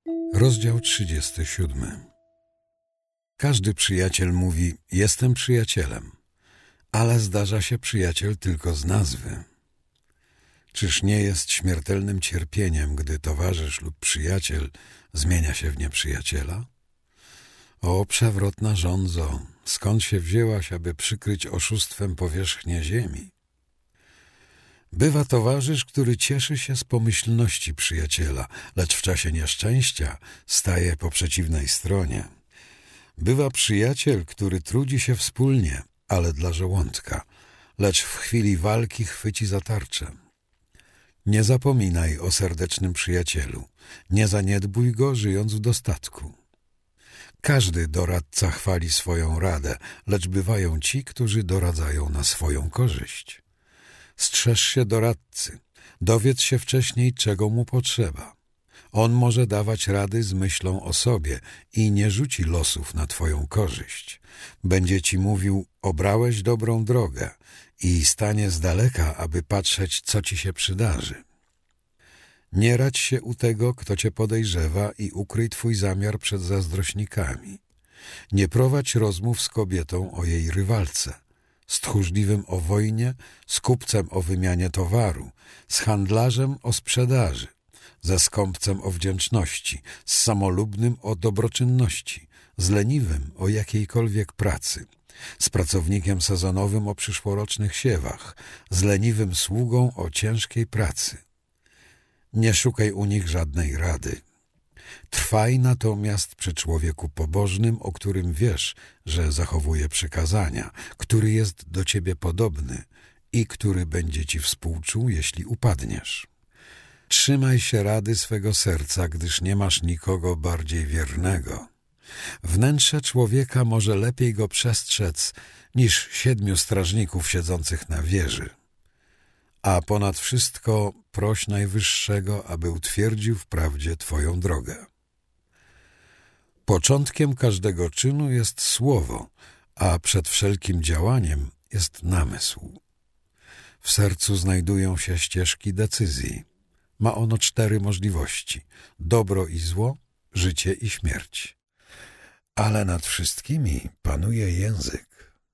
Rozdział 37. Każdy przyjaciel mówi: jestem przyjacielem, ale zdarza się przyjaciel tylko z nazwy. Czyż nie jest śmiertelnym cierpieniem, gdy towarzysz lub przyjaciel zmienia się w nieprzyjaciela? O przewrotna żądzo, skąd się wzięłaś, aby przykryć oszustwem powierzchnię ziemi? Bywa towarzysz, który cieszy się z pomyślności przyjaciela, lecz w czasie nieszczęścia staje po przeciwnej stronie. Bywa przyjaciel, który trudzi się wspólnie, ale dla żołądka, lecz w chwili walki chwyci za tarczę. Nie zapominaj o serdecznym przyjacielu, nie zaniedbuj go, żyjąc w dostatku. Każdy doradca chwali swoją radę, lecz bywają ci, którzy doradzają na swoją korzyść. Strzeż się doradcy, dowiedz się wcześniej, czego mu potrzeba. On może dawać rady z myślą o sobie i nie rzuci losów na twoją korzyść. Będzie ci mówił: obrałeś dobrą drogę, i stanie z daleka, aby patrzeć, co ci się przydarzy. Nie radź się u tego, kto cię podejrzewa, i ukryj twój zamiar przed zazdrośnikami. Nie prowadź rozmów z kobietą o jej rywalce, z tchórzliwym o wojnie, z kupcem o wymianie towaru, z handlarzem o sprzedaży, ze skąpcem o wdzięczności, z samolubnym o dobroczynności, z leniwym o jakiejkolwiek pracy, z pracownikiem sezonowym o przyszłorocznych siewach, z leniwym sługą o ciężkiej pracy. Nie szukaj u nich żadnej rady. Trwaj natomiast przy człowieku pobożnym, o którym wiesz, że zachowuje przykazania, który jest do ciebie podobny i który będzie ci współczuł, jeśli upadniesz. Trzymaj się rady swego serca, gdyż nie masz nikogo bardziej wiernego. Wnętrze człowieka może lepiej go przestrzec niż 7 strażników siedzących na wieży. A ponad wszystko proś Najwyższego, aby utwierdził w prawdzie twoją drogę. Początkiem każdego czynu jest słowo, a przed wszelkim działaniem jest namysł. W sercu znajdują się ścieżki decyzji. Ma ono 4 możliwości: dobro i zło, życie i śmierć. Ale nad wszystkimi panuje język.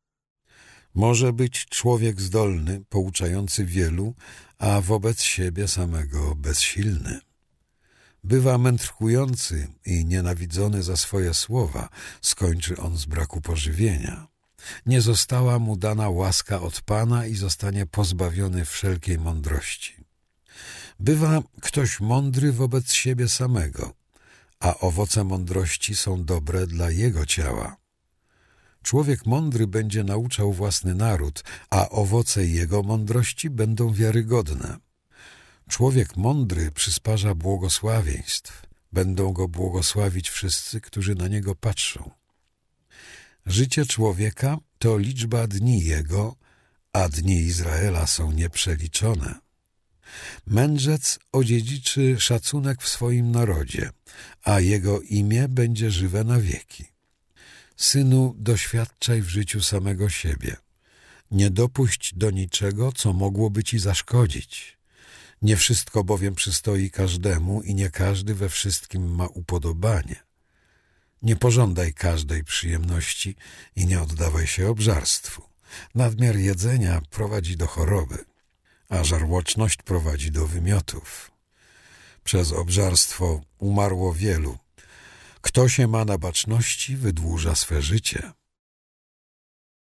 Może być człowiek zdolny, pouczający wielu, a wobec siebie samego bezsilny. Bywa mędrkujący i nienawidzony za swoje słowa, skończy on z braku pożywienia. Nie została mu dana łaska od Pana i zostanie pozbawiony wszelkiej mądrości. Bywa ktoś mądry wobec siebie samego, a owoce mądrości są dobre dla jego ciała. Człowiek mądry będzie nauczał własny naród, a owoce jego mądrości będą wiarygodne. Człowiek mądry przysparza błogosławieństw. Będą go błogosławić wszyscy, którzy na niego patrzą. Życie człowieka to liczba dni jego, a dni Izraela są nieprzeliczone. Mędrzec odziedziczy szacunek w swoim narodzie, a jego imię będzie żywe na wieki. Synu, doświadczaj w życiu samego siebie. Nie dopuść do niczego, co mogłoby ci zaszkodzić. Nie wszystko bowiem przystoi każdemu i nie każdy we wszystkim ma upodobanie. Nie pożądaj każdej przyjemności i nie oddawaj się obżarstwu. Nadmiar jedzenia prowadzi do choroby, a żarłoczność prowadzi do wymiotów. Przez obżarstwo umarło wielu. Kto się ma na baczności, wydłuża swe życie.